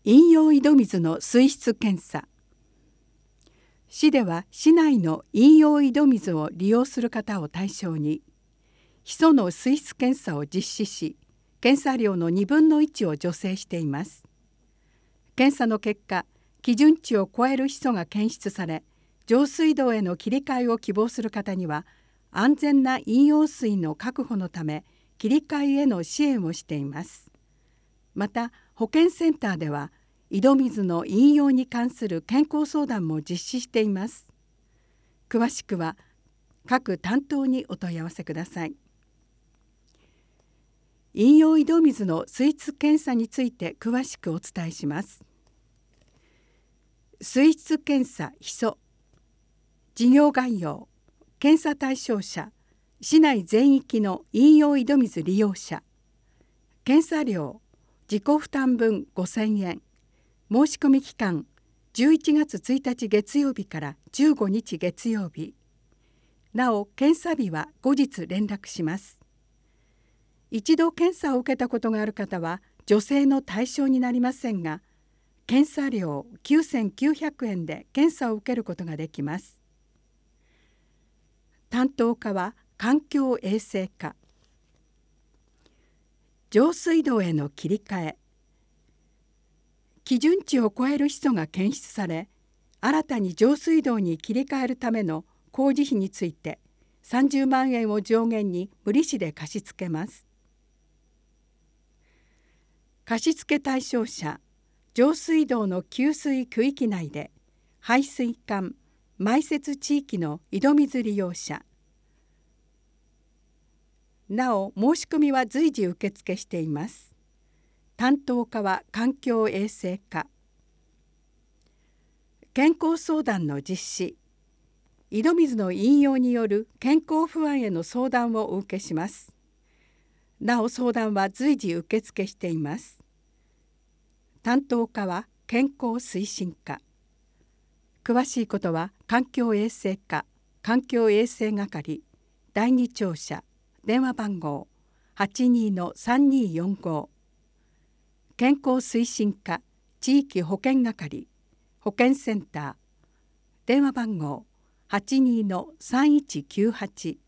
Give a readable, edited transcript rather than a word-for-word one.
飲用井戸水の水質検査。市では市内の飲用井戸水を利用する方を対象にヒ素の水質検査を実施し、検査量の1/2を助成しています。検査の結果、基準値を超えるヒ素が検出され、上水道への切り替えを希望する方には安全な飲用水の確保のため切り替えへの支援をしています。また保健センターでは井戸水の飲用に関する健康相談も実施しています。詳しくは各担当にお問い合わせください。飲用井戸水の水質検査について詳しくお伝えします。水質検査ヒ素。事業概要。検査対象者。市内全域の飲用井戸水利用者。検査料。自己負担分5,000円。申し込み期間11月1日月曜日から15日月曜日。なお検査日は後日連絡します。一度検査を受けたことがある方は助成の対象になりませんが、検査料9,900円で検査を受けることができます。担当課は環境衛生課。上水道への切り替え。基準値を超えるヒ素が検出され、新たに上水道に切り替えるための工事費について30万円を上限に無利子で貸し付けます。貸付対象者。上水道の給水区域内で排水管・埋設地域の井戸水利用者。なお申し込みは随時受付しています。担当課は環境衛生課。健康相談の実施。井戸水の飲用による健康不安への相談をお受けします。なお相談は随時受付しています。担当課は健康推進課。詳しいことは環境衛生課環境衛生係第2庁舎電話番号 82-3245 健康推進課地域保健係保健センター電話番号 82-3198